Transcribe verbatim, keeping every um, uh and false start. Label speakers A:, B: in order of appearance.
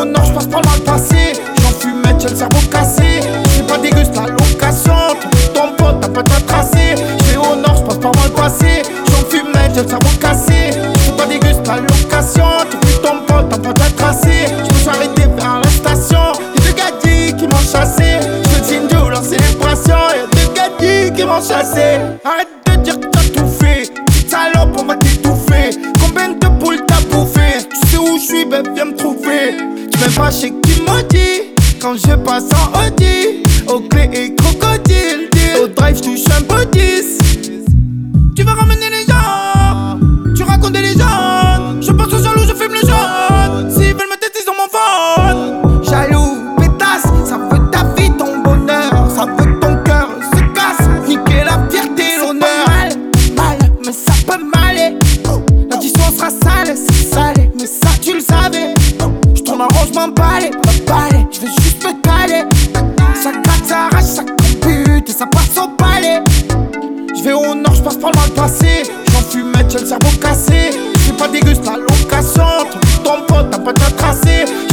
A: nord, je passe par le mal passé. J'en fumette, j'ai le cerveau cassé. J'ai pas déguste la location. Ton pote, t'as pas de tracé. J'vais au nord, je passe par le mal passé. J'en fumette, j'ai le cerveau cassé. J'ai pas déguste la location. Tu fuis ton pote, t'as pas de tracé. Je me suis arrêté vers la station. Y'a deux gadis qui m'ont chassé. Je te signe de leur célébration. Y'a deux gadis qui m'ont chassé. Arrête de dire que t'as tout fait. Petite salope, on va t'étouffer. Combien de poules t'as bouffé? Tu sais où je suis, ben viens me trouver. Tu m'aimes pas chez qui maudit. Quand je passe en Audi, aux clés et crocodile. Au drive, je touche un peu dix. Tu veux ramener les gens, tu racontes des légendes. Je pense aux jaloux, je fume le jaune. S'ils veulent me tester sur mon phone. Jaloux, pétasse, ça veut ta vie, ton bonheur. Ça veut que ton cœur se casse. Niquer la fierté, l'honneur. Mal, mal, mais ça peut m'aller. L'addition sera sale, c'est salé. Mais ça tu le savais. Je tourne en rond, je m'emballe, m'emballe. Je veux juste me caler. Ça gratte, ça arrache, ça compute et ça passe au palais. J'vais au nord, j'passe par le mal passé. J'en fumette, j'ai le cerveau cassé. J'ai pas déguste la location. Ton pote, t'as pas de tracé.